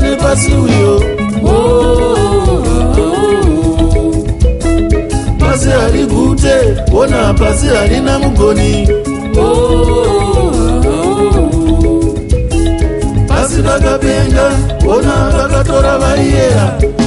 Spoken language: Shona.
nepasi uyo. Pasi hari gute, ona pasi hari namugoni. Pasi kakapenga, ona kakatora vaiyera.